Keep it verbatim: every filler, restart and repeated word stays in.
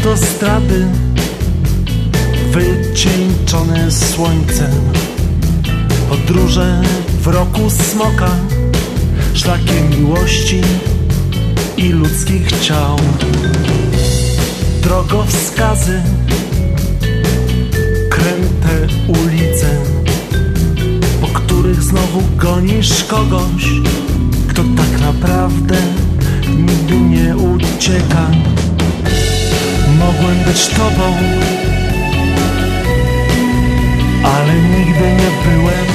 autostrady wycieńczone słońcem, podróże w roku smoka, szlakiem miłości i ludzkich ciał. Drogowskazy, kręte ulice, po których znowu gonisz kogoś, kto tak naprawdę nigdy nie ucieka. Mogłem być tobą, ale nigdy nie byłem.